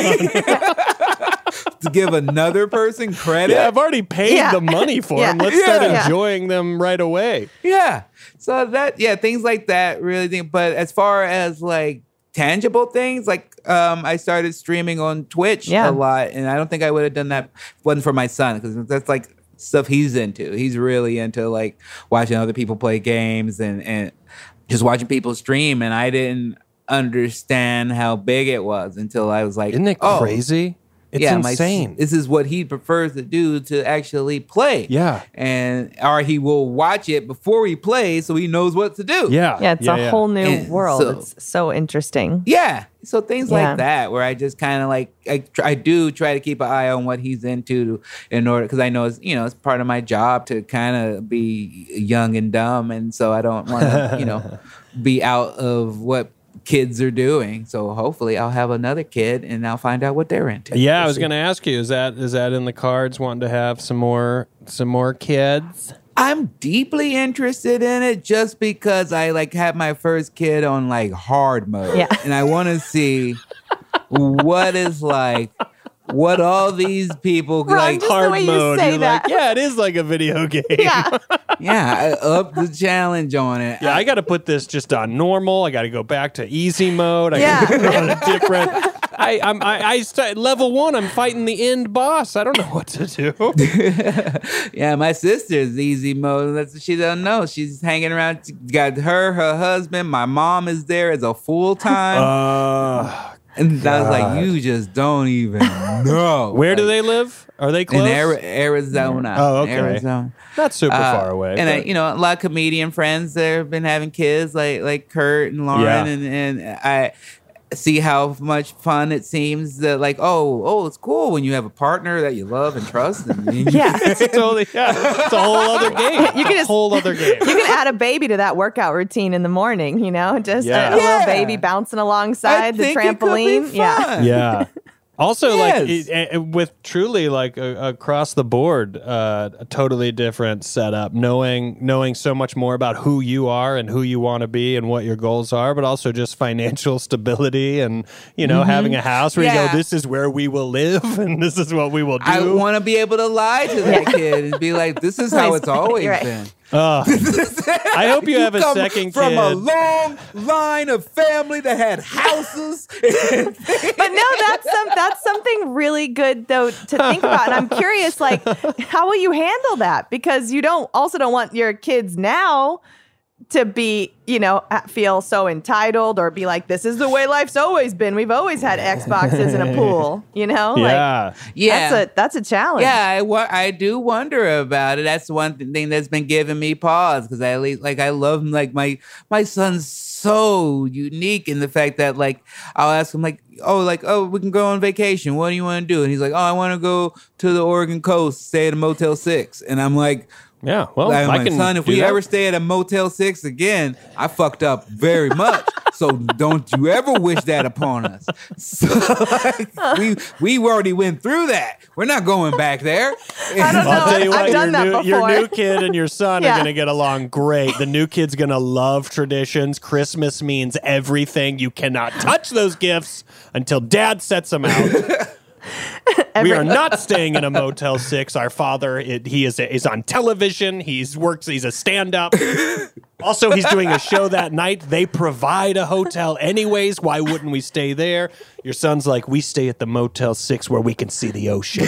to give another person credit. Yeah, I've already paid Yeah. the money for Yeah. them. Let's start Yeah. enjoying them right away. Yeah. So that, yeah, things like that really think. But as far as like tangible things, like um, I started streaming on Twitch Yeah. a lot, and I don't think I would have done that if it wasn't for my son, because that's like stuff he's into. He's really into like watching other people play games and and just watching people stream, and I didn't understand how big it was until I was like, Isn't it oh, crazy? It's yeah, my- insane. this is what he prefers to do to actually play. Yeah. And or he will watch it before he plays so he knows what to do. yeah. Yeah, it's a yeah. whole new And world. so- It's so interesting. Yeah. So things Yeah. like that where I just kind of like I, tr- I do try to keep an eye on what he's into in order, because I know it's, you know, it's part of my job to kind of be young and dumb, and so I don't want to you know be out of what kids are doing. So hopefully I'll have another kid and I'll find out what they're into. Yeah, I We'll was see. going to ask you, is that is that in the cards, wanting to have some more some more kids? I'm deeply interested in it just because I like had my first kid on like hard mode. Yeah. And I want to see what is like, what all these people Ron, like. just the way you say You're that. like, yeah, it is like a video game. Yeah. Yeah, I up the challenge on it. Yeah, I got to put this just on normal. I got to go back to easy mode. I Yeah. got to put on a different. I I'm I, I st- level one. I'm fighting the end boss. I don't know what to do. Yeah, my sister's easy mode. That's she doesn't know. She's hanging around. Got her, her husband. My mom is there as a full time. Uh, and I was like, you just don't even know. where do Like, they live? Are they close? in Ari- Arizona. Oh, okay. Arizona. Not super Uh, far away. And I, but- you know, a lot of comedian friends that have been having kids, like like Kurt and Lauren, Yeah. and and I. see how much fun it seems that like, oh, oh, it's cool when you have a partner that you love and trust. And you, Yeah. It's totally, yeah, it's a whole other game. You can a just- whole other game. You can add a baby to that workout routine in the morning, you know, just Yeah. a, a Yeah. little baby bouncing I alongside the think it could be trampoline. Yeah. fun. Yeah. Also, like Yes. it, it, with truly like a, across the board, uh, a totally different setup. Knowing knowing so much more about who you are and who you want to be and what your goals are, but also just financial stability and you know having a house where you Yeah. go, this is where we will live and this is what we will do. I want to be able to lie to that kid and be like, this is how it's always You're right. been. I hope you, have a come second from kid. a long line of family that had houses. But no, that's some that's something really good though to think about. And I'm curious, like, how will you handle that? Because you don't also don't want your kids now to be, you know, feel so entitled or be like, this is the way life's always been. We've always had Xboxes and a pool, you know? Yeah. Like, Yeah. that's a that's a challenge. Yeah, I, wa- I do wonder about it. That's one th- thing that's been giving me pause because I at least, like I love him. Like my my son's so unique in the fact that like I'll ask him like, oh, like oh, we can go on vacation. What do you want to do? And he's like, oh, I want to go to the Oregon coast, stay at a Motel Six. And I'm like. Yeah, well, I'm I like, can son, if do we that. ever stay at a Motel Six again, I fucked up very much. So don't you ever wish that upon us. So like, we we already went through that. We're not going back there. I don't know. I'll tell you I've what, done your, that new, your before. new kid and your son Yeah. are going to get along great. The new kid's going to love traditions. Christmas means everything. You cannot touch those gifts until dad sets them out. We are not staying in a Motel Six. Our father, it, he is is on television. He's works. He's a stand-up. Also, he's doing a show that night. They provide a hotel anyways. Why wouldn't we stay there? Your son's like, we stay at the Motel Six where we can see the ocean.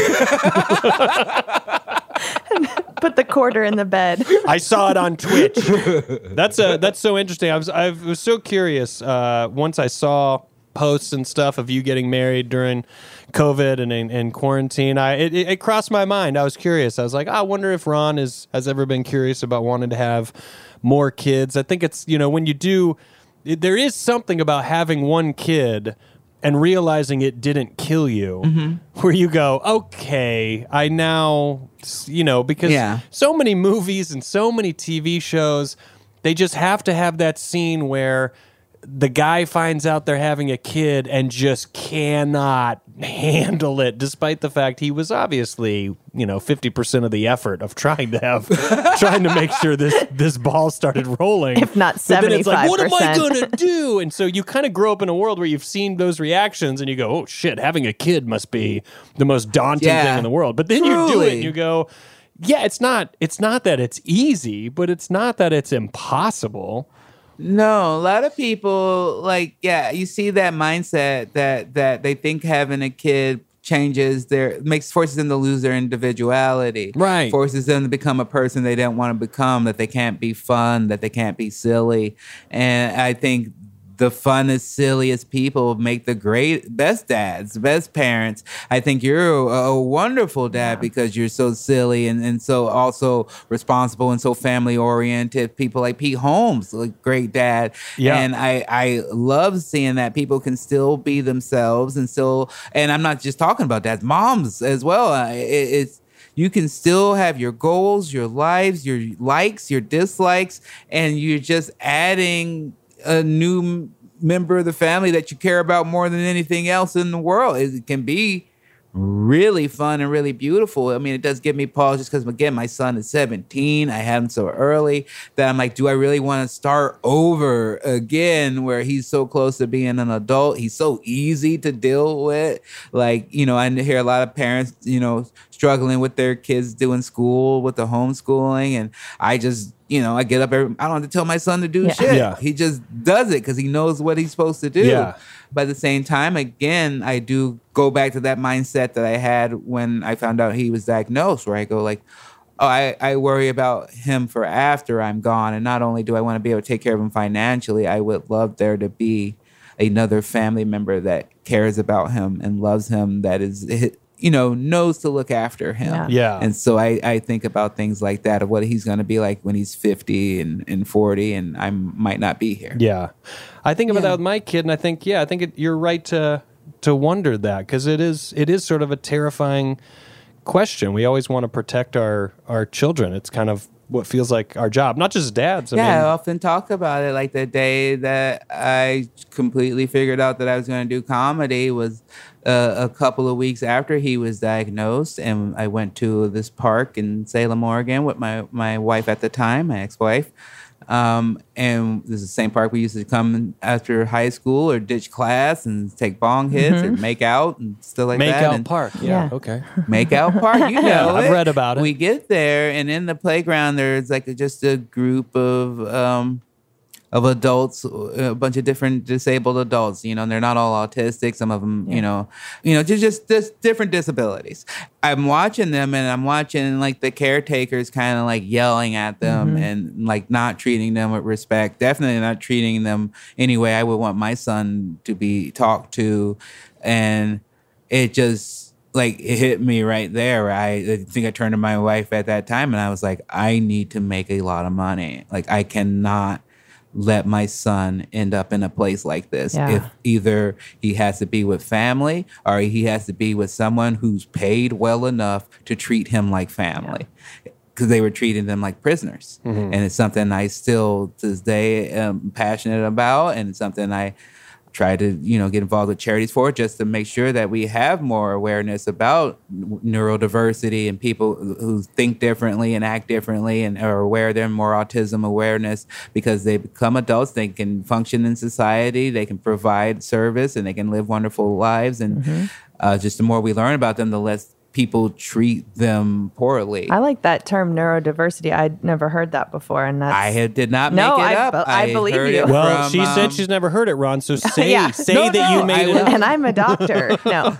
Put the quarter in the bed. I saw it on Twitch. That's a that's so interesting. I was I was so curious uh, once I saw posts and stuff of you getting married during COVID and in, in quarantine. I it, it crossed my mind. I was curious. I was like, I wonder if Ron is has ever been curious about wanting to have more kids. I think it's you know when you do, it, there is something about having one kid and realizing it didn't kill you, Mm-hmm. where you go, okay, I now, you know, because Yeah. so many movies and so many T V shows, they just have to have that scene where the guy finds out they're having a kid and just cannot handle it, despite the fact he was obviously, you know, fifty percent of the effort of trying to have, trying to make sure this this ball started rolling. If not But then it's like, what am I seventy-five going to do? And so you kind of grow up in a world where you've seen those reactions and you go, oh shit, having a kid must be the most daunting Yeah. thing in the world. But then you do it Truly. and you go, yeah, it's not, it's not that it's easy, but it's not that it's impossible. No, a lot of people like yeah, you see that mindset that that they think having a kid changes their makes forces them to lose their individuality. Right. Forces them to become a person they don't want to become, that they can't be fun, that they can't be silly. And I think the funnest, silliest people make the great, best dads, best parents. I think you're a, a wonderful dad because you're so silly and, and so also responsible and so family oriented. People like Pete Holmes, a great dad. Yeah. And I, I love seeing that people can still be themselves and still, and I'm not just talking about dads, moms as well. Uh, It, it's, you can still have your goals, your lives, your likes, your dislikes, and you're just adding a new m- member of the family that you care about more than anything else in the world. It can be really fun and really beautiful. I mean, it does give me pause just because, again, my son is seventeen. I had him so early that I'm like, do I really want to start over again where he's so close to being an adult? He's so easy to deal with. Like, you know, I hear a lot of parents, you know, struggling with their kids doing school with the homeschooling. And I just, you know, I get up every, I don't have to tell my son to do Yeah. shit. Yeah. He just does it because he knows what he's supposed to do. Yeah. But at the same time, again, I do go back to that mindset that I had when I found out he was diagnosed, where I go like, oh, I, I worry about him for after I'm gone. And not only do I want to be able to take care of him financially, I would love there to be another family member that cares about him and loves him, that is you know, knows to look after him. Yeah. Yeah. And so I, I think about things like that, of what he's going to be like when he's fifty and, and forty, and I might not be here. Yeah. I think about Yeah. that with my kid, and I think, yeah, I think it, you're right to to wonder that, because it is it is sort of a terrifying question. We always want to protect our, our children. It's kind of what feels like our job, not just dads. I yeah, I mean, often talk about it. Like the day that I completely figured out that I was going to do comedy was uh, a couple of weeks after he was diagnosed, and I went to this park in Salem, Oregon, with my my wife at the time, my ex-wife. Um, and this is the same park we used to come after high school or ditch class and take bong hits or make out and stuff like make that. out And park. Yeah. Yeah. Okay. Make out park, you know Yeah, I've it. read about it. We get there, and in the playground, there's like a, just a group of um, of adults, a bunch of different disabled adults. You know, and they're not all autistic. Some of them, you know, you know, just just just different disabilities. I'm watching them, and I'm watching like the caretakers kind of like yelling at them Mm-hmm. and like not treating them with respect. Definitely not treating them any way I would want my son to be talked to, and it just like it hit me right there. I, I think I turned to my wife at that time, and I was like, I need to make a lot of money. Like I cannot let my son end up in a place like this. Yeah. If either he has to be with family or he has to be with someone who's paid well enough to treat him like family. Because they were treating them like prisoners. And it's something I still, to this day, am passionate about, and it's something I try to, you know, get involved with charities for, just to make sure that we have more awareness about neurodiversity and people who think differently and act differently and are aware, they're more autism awareness, because they become adults, they can function in society, they can provide service, and they can live wonderful lives. And uh, just the more we learn about them, the less people treat them poorly. I like that term neurodiversity. I'd never heard that before, and that's I had, did not make No, it I up. be- I believe heard you. it Well, from, she said um, she's never heard it, Ron. So say Yeah. say No, that no, you made I it up. and I'm a doctor. No,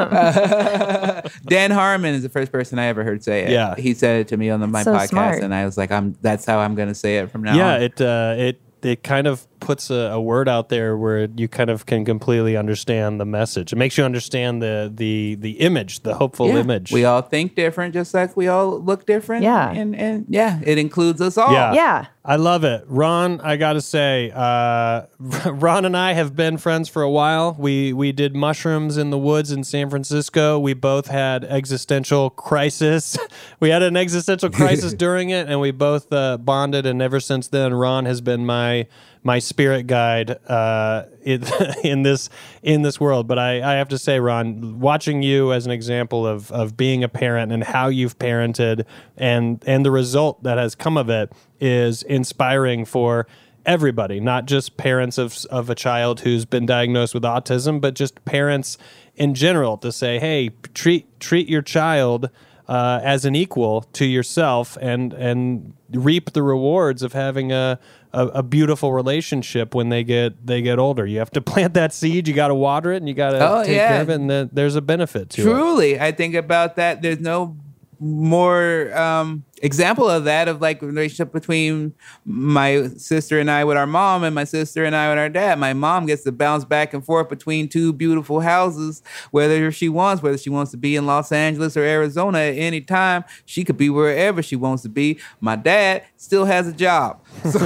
Dan Harmon is the first person I ever heard say it. Yeah. He said it to me on the, my So podcast, smart. and I was like, "I'm." That's how I'm going to say it from now Yeah, on. it uh, it it kind of puts a, a word out there where you kind of can completely understand the message. It makes you understand the the the image, the hopeful Yeah. image. We all think different, just like we all look different. Yeah. and and yeah, it includes us all. Yeah. yeah. I love it. Ron, I got to say, uh, Ron and I have been friends for a while. We we did mushrooms in the woods in San Francisco. We both had existential crisis. We had an existential crisis during it, and we both uh, bonded. And ever since then, Ron has been my my spirit guide uh, in, in this in this world. But I, I have to say, Ron, watching you as an example of of being a parent and how you've parented and and the result that has come of it is inspiring for everybody, not just parents of of a child who's been diagnosed with autism, but just parents in general, to say, hey, treat treat your child uh, as an equal to yourself, and and reap the rewards of having a, a a beautiful relationship when they get they get older. You have to plant that seed, you got to water it, and you got to Oh, take yeah. care of it, and then there's a benefit to it. Truly, I think about that. There's no more um, example of that, of like relationship between my sister and I with our mom and my sister and I with our dad. My mom gets to bounce back and forth between two beautiful houses, whether she wants, whether she wants to be in Los Angeles or Arizona at any time. She could be wherever she wants to be. My dad still has a job.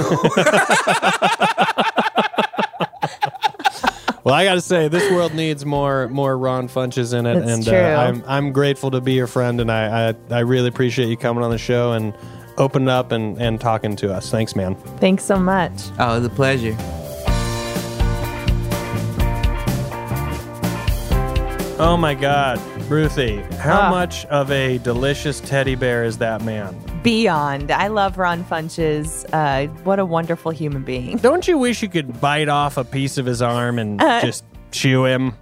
Well, I got to say, this world needs more more Ron Funches in it, It's and true. Uh, I'm I'm grateful to be your friend, and I, I I really appreciate you coming on the show and opening up and, and talking to us. Thanks, man. Thanks so much. Oh, it was a pleasure. Oh my God, Ruthie, how Ah. much of a delicious teddy bear is that man? Beyond. I love Ron Funches. Uh, what a wonderful human being. Don't you wish you could bite off a piece of his arm and just chew him?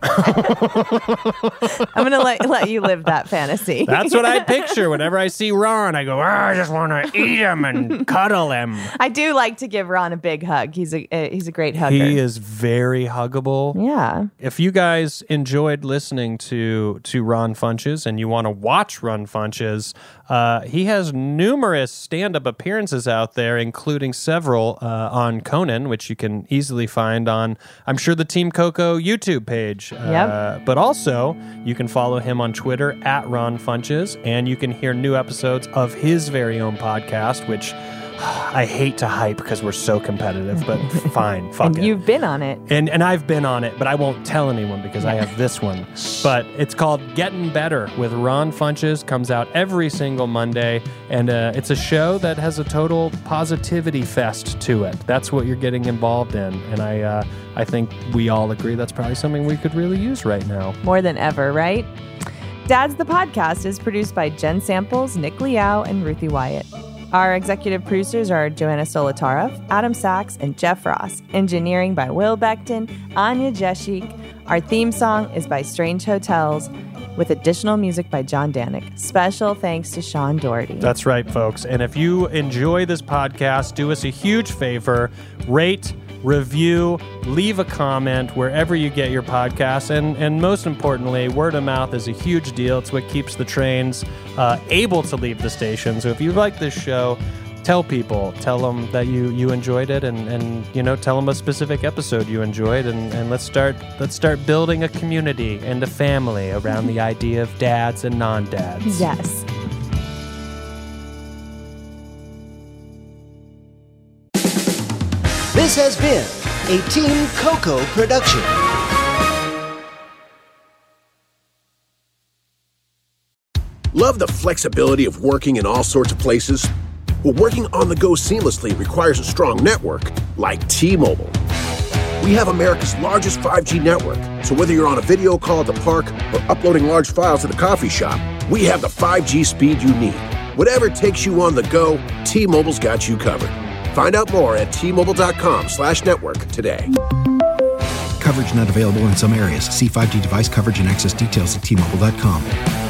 I'm gonna let let you live that fantasy. That's what I picture whenever I see Ron. I go, oh, I just want to eat him and cuddle him. I do like to give Ron a big hug. He's a uh, he's a great hugger. He is very huggable. Yeah. If you guys enjoyed listening to to Ron Funches and you want to watch Ron Funches, uh, he has numerous stand-up appearances out there, including several uh, on Conan, which you can easily find on, I'm sure, the Team Coco YouTube YouTube page. Yep. Uh, but also, you can follow him on Twitter at Ron Funches, and you can hear new episodes of his very own podcast, which I hate to hype because we're so competitive, but fine, fuck and it. you've been on it. And and I've been on it, but I won't tell anyone because I have this one. But it's called Getting Better with Ron Funches. Comes out every single Monday, and uh, it's a show that has a total positivity fest to it. That's what you're getting involved in, and I uh, I think we all agree that's probably something we could really use right now. More than ever, right? Dad's the Podcast is produced by Jen Samples, Nick Liao, and Ruthie Wyatt. Our executive producers are Joanna Solotaroff, Adam Sachs, and Jeff Ross. Engineering by Will Beckton, Anya Jeshik. Our theme song is by Strange Hotels, with additional music by John Danik. Special thanks to Sean Doherty. That's right, folks. And if you enjoy this podcast, do us a huge favor. Rate, review, leave a comment wherever you get your podcasts. And, and most importantly, word of mouth is a huge deal. It's what keeps the trains uh, able to leave the station. So if you like this show, tell people, tell them that you, you enjoyed it, and, and you know, tell them a specific episode you enjoyed, and, and let's start let's start building a community and a family around the idea of dads and non-dads. Yes. This has been a Team Coco production. Love the flexibility of working in all sorts of places? Well, working on the go seamlessly requires a strong network like T-Mobile. We have America's largest five G network, so whether you're on a video call at the park or uploading large files at the coffee shop, we have the five G speed you need. Whatever takes you on the go, T-Mobile's got you covered. Find out more at T-Mobile.com slash network today. Coverage not available in some areas. See five G device coverage and access details at T Mobile dot com.